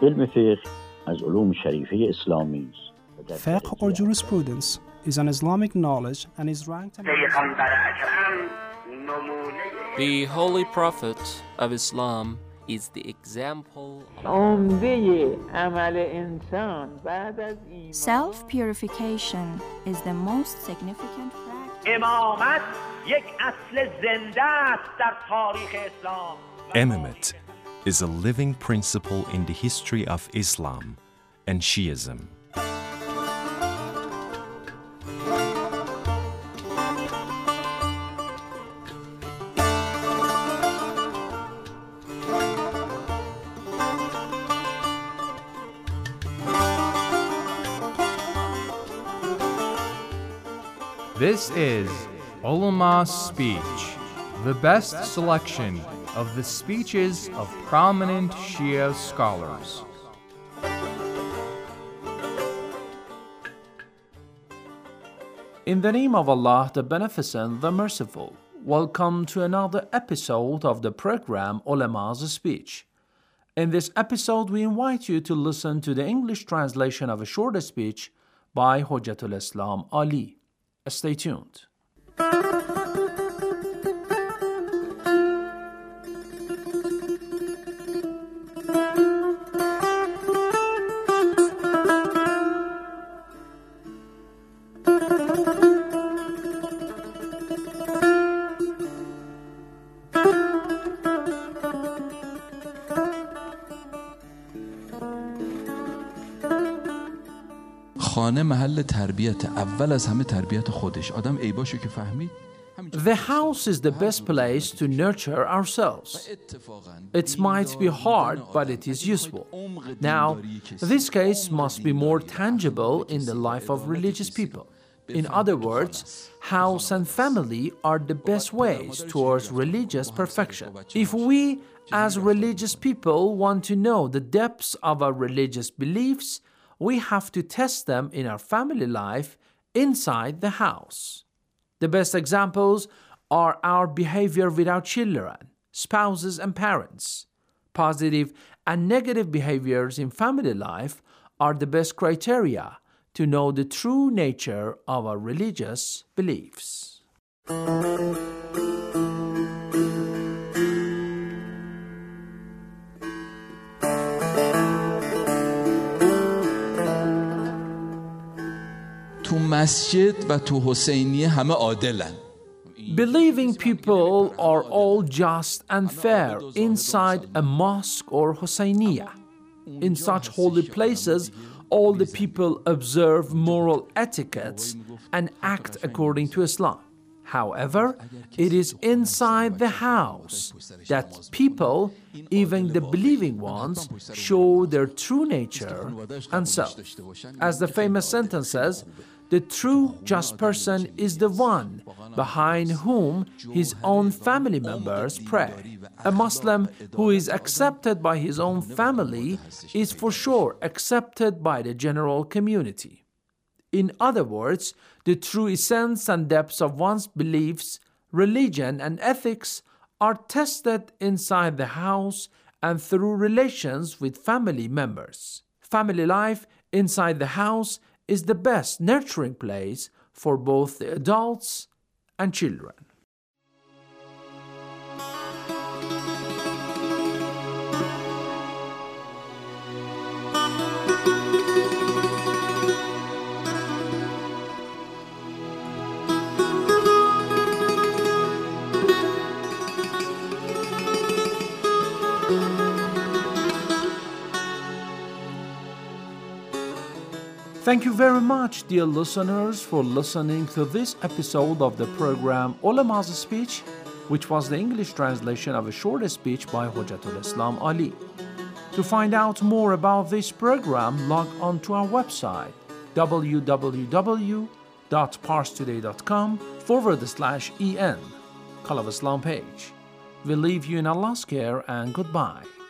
علم فقه از علوم شریفه اسلامی است. Fiqh or jurisprudence is an Islamic knowledge and is ranked The Holy Prophet of Islam is the example Self-purification is the most significant practice. Imamate is a living principle in the history of Islam and Shiism. This is Ulama's Speech, the best selection of the speeches of prominent Shia scholars. In the name of Allah, the Beneficent, the Merciful, welcome to another episode of the program Ulama's Speech. In this episode, we invite you to listen to the English translation of a short speech by Hujjatul Islam Ali. Stay tuned. خانه محل تربیت، اول از همه تربیت خودش. آدم عیباشو که فهمید. The house is the best place to nurture ourselves. It might be hard, but it is useful. Now, this case must be more tangible in the life of religious people. In other words, house and family are the best ways towards religious perfection. If we, as religious people, want to know the depths of our religious beliefs, we have to test them in our family life inside the house. The best examples are our behavior with our children, spouses, and parents. Positive and negative behaviors in family life are the best criteria to know the true nature of our religious beliefs. تو مسجد و تو حسینیه همه عادلن. Believing people are all just and fair inside a mosque or Husayniyah. In such holy places, all the people observe moral etiquettes and act according to Islam. However, it is inside the house that people, even the believing ones, show their true nature and self. As the famous sentence says, the true just person is the one behind whom his own family members pray. A Muslim who is accepted by his own family is for sure accepted by the general community. In other words, the true essence and depths of one's beliefs, religion, and ethics are tested inside the house and through relations with family members. Family life inside the house is the best nurturing place for both the adults and children. Thank you very much, dear listeners, for listening to this episode of the program Ulama's Speech, which was the English translation of a short speech by Hujjatul Islam Ali. To find out more about this program, log on to our website www.parstoday.com/en, Call of Islam page. We leave you in Allah's care and goodbye.